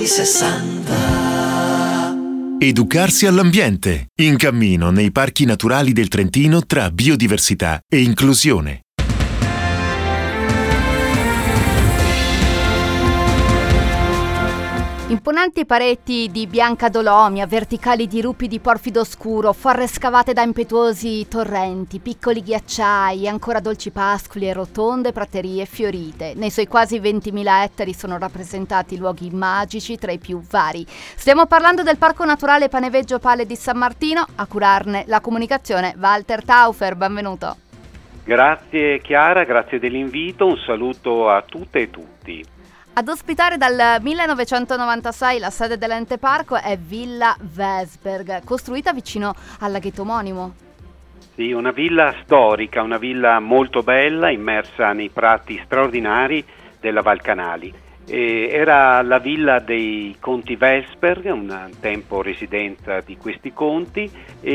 anni 60. Educarsi all'ambiente. In cammino nei parchi naturali del Trentino tra biodiversità e inclusione. Imponenti pareti di bianca dolomia, verticali diruppi di porfido scuro, forre scavate da impetuosi torrenti, piccoli ghiacciai, ancora dolci pascoli e rotonde praterie fiorite. Nei suoi quasi 20.000 ettari sono rappresentati luoghi magici tra i più vari. Stiamo parlando del Parco Naturale Paneveggio Palle di San Martino, a curarne la comunicazione Walter Taufer, benvenuto. Grazie Chiara, grazie dell'invito, un saluto a tutte e tutti. Ad ospitare dal 1996 la sede dell'ente parco è Villa Vesberg, costruita vicino al laghetto omonimo. Sì, una villa storica, una villa molto bella, immersa nei prati straordinari della Val Canali. Era la villa dei conti Vesberg, un tempo residenza di questi conti,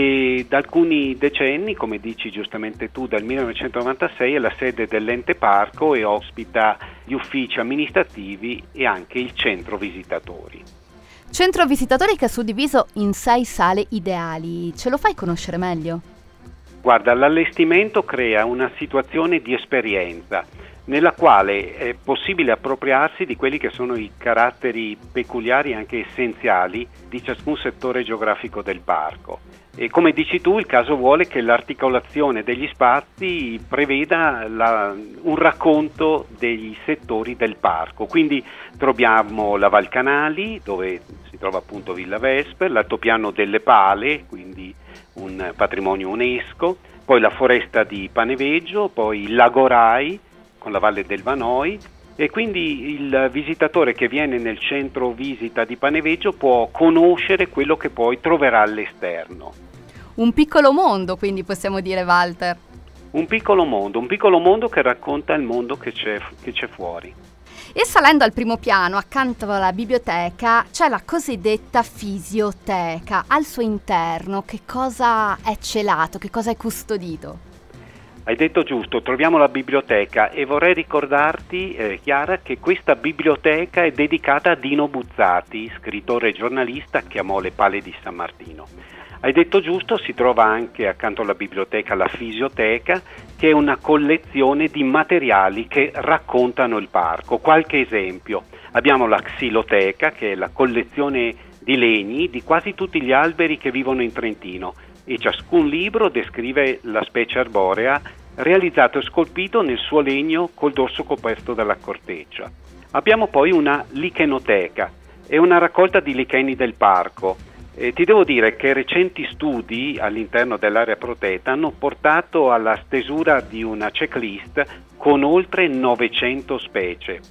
e da alcuni decenni, come dici giustamente tu, dal 1996 è la sede dell'ente parco e ospita gli uffici amministrativi e anche il centro visitatori. Centro visitatori che è suddiviso in 6 sale ideali, ce lo fai conoscere meglio? Guarda, l'allestimento crea una situazione di esperienza nella quale è possibile appropriarsi di quelli che sono i caratteri peculiari e anche essenziali di ciascun settore geografico del parco. E come dici tu, il caso vuole che l'articolazione degli spazi preveda un racconto degli settori del parco. Quindi troviamo la Val Canali, dove si trova appunto Villa Vesberg, l'altopiano delle Pale, quindi un patrimonio UNESCO, poi la foresta di Paneveggio, poi il Lago Rai, con la Valle del Vanoi, e quindi il visitatore che viene nel centro visita di Paneveggio può conoscere quello che poi troverà all'esterno. Un piccolo mondo, quindi possiamo dire, Walter. Un piccolo mondo che racconta il mondo che c'è fuori. E salendo al primo piano, accanto alla biblioteca, c'è la cosiddetta fisioteca. Al suo interno che cosa è celato, che cosa è custodito? Hai detto giusto, troviamo la biblioteca e vorrei ricordarti, Chiara, che questa biblioteca è dedicata a Dino Buzzati, scrittore e giornalista che amò le Palle di San Martino. Hai detto giusto, si trova anche accanto alla biblioteca la fisioteca, che è una collezione di materiali che raccontano il parco. Qualche esempio: abbiamo la xiloteca, che è la collezione di legni di quasi tutti gli alberi che vivono in Trentino, e ciascun libro descrive la specie arborea realizzato e scolpito nel suo legno col dorso coperto dalla corteccia. Abbiamo poi una lichenoteca, è una raccolta di licheni del parco. Ti devo dire che recenti studi all'interno dell'area protetta hanno portato alla stesura di una checklist con oltre 900 specie,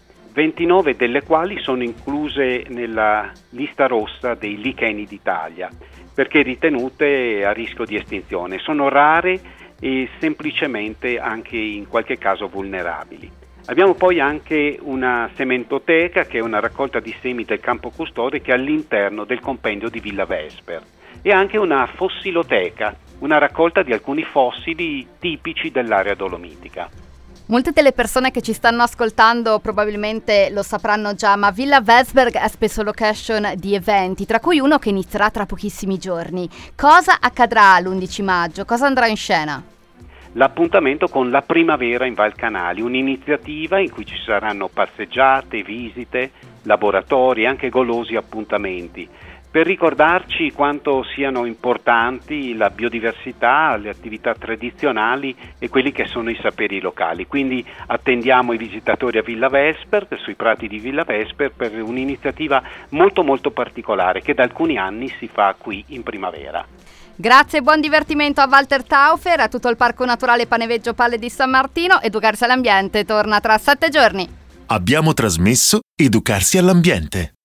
29 delle quali sono incluse nella lista rossa dei licheni d'Italia, perché ritenute a rischio di estinzione. Sono rare e semplicemente anche in qualche caso vulnerabili. Abbiamo poi anche una sementoteca, che è una raccolta di semi del campo custode che è all'interno del compendio di Villa Vesberg, e anche una fossiloteca, una raccolta di alcuni fossili tipici dell'area dolomitica. Molte delle persone che ci stanno ascoltando probabilmente lo sapranno già, ma Villa Vesberg è spesso location di eventi, tra cui uno che inizierà tra pochissimi giorni. Cosa accadrà l'11 maggio? Cosa andrà in scena? L'appuntamento con la primavera in Val Canali, un'iniziativa in cui ci saranno passeggiate, visite, laboratori e anche golosi appuntamenti, per ricordarci quanto siano importanti la biodiversità, le attività tradizionali e quelli che sono i saperi locali. Quindi attendiamo i visitatori a Villa Vesberg, sui prati di Villa Vesberg, per un'iniziativa molto molto particolare che da alcuni anni si fa qui in primavera. Grazie e buon divertimento a Walter Taufer, a tutto il Parco Naturale Paneveggio Palle di San Martino. Educarsi all'ambiente torna tra 7 giorni. Abbiamo trasmesso Educarsi all'ambiente.